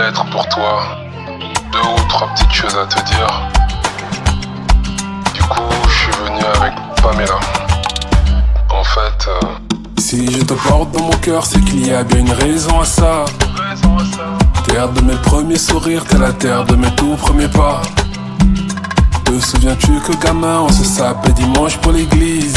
être pour toi. 2 ou 3 petites choses à te dire. Du coup, je suis venu avec Pamela. En fait, si je te porte dans mon cœur, c'est qu'il y a bien une raison à ça. Terre de mes premiers sourires, t'es la terre de mes tout premiers pas. Te souviens-tu que gamin, on se sapait dimanche pour l'église?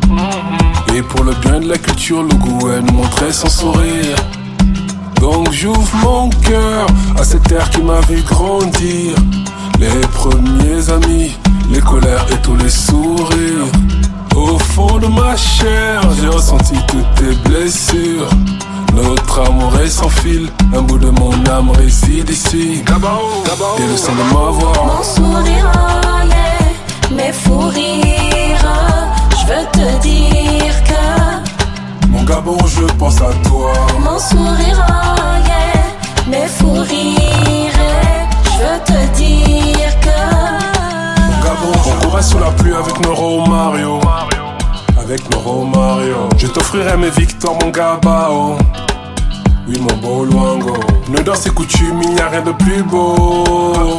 Et pour le bien de la culture, le goût, elle nous montrait son sourire. Donc j'ouvre mon cœur à cette terre qui m'a vu grandir. Les premiers amis, les colères et tous les sourires. Au fond de ma chair, j'ai ressenti toutes tes blessures. Notre amour est sans fil, un bout de mon âme réside ici. Et le son de ma voix. Mon sourire, oh yeah, mes fous rires. Je veux te dire que mon Gabon, je pense à toi. mon sourire, oh yeah, mes fous rires. Je veux te dire que Mon Gabon, on courait sous la pluie avec nos Romario. Avec nos Romario. Je t'offrirai mes victoires, mon Gabao. Oui, mon beau Luango. Ne dans ses coutumes, il n'y a rien de plus beau.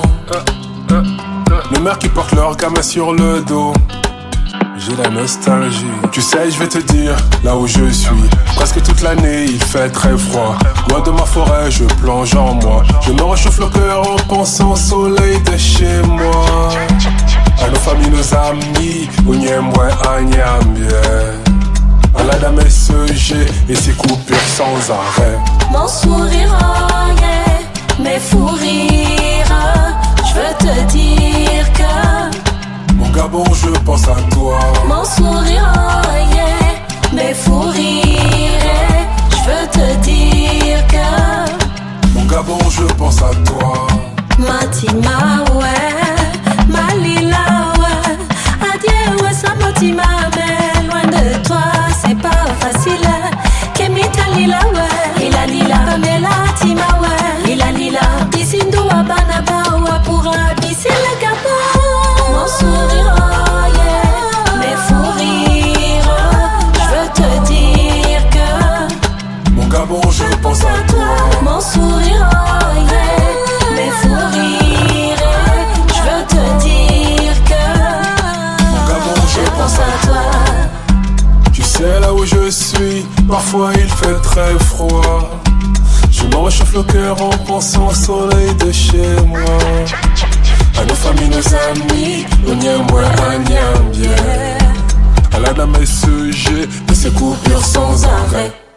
Les mères qui portent leur gamin sur le dos. J'ai la nostalgie. Tu sais, je vais te dire, là où je suis, presque toute l'année il fait très froid. Loin de ma forêt, je plonge en moi. Je me réchauffe le cœur en pensant au soleil de chez moi. À nos familles, nos amis, Unyemwe, Anyambie. À la dame SEG et ses coupures sans arrêt. mon sourire, oh yeah, mes fous rires. Je veux te dire que Mon Gabon, je pense à toi. mon sourire, oh yeah, mes fous rires. Je veux te dire que Mon Gabon, je pense à toi. Matima, ouais, Malila, ouais, adieu, ouais, ça Matima, mais loin de toi, c'est pas facile. Kemita lila, ouais, ila lila, Pamela, tima, ouais, ila lila, bisindu, abanaba, ouais, pour abisser le Gabon. Mon sourire, oh yeah, mes fous rires. Je veux te dire que Mon Gabon, je pense à toi. mon sourire, oh yeah, mes fous rires. Je veux te dire que Mon Gabon, je pense à toi. Tu sais là où je suis, parfois il fait très froid. Je me réchauffe le cœur en pensant au soleil de chez moi. À nos familles, nos amis, Unyemwe, Anyambie. À la dame SEG et ses coupures sans arrêt.